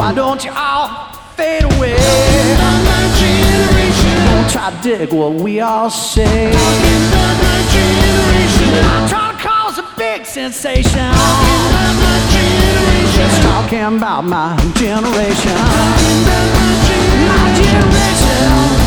Why don't you all fade away? Don't try to dig what we all say. I'm trying to cause a big sensation. Just talking about my generation. My generation.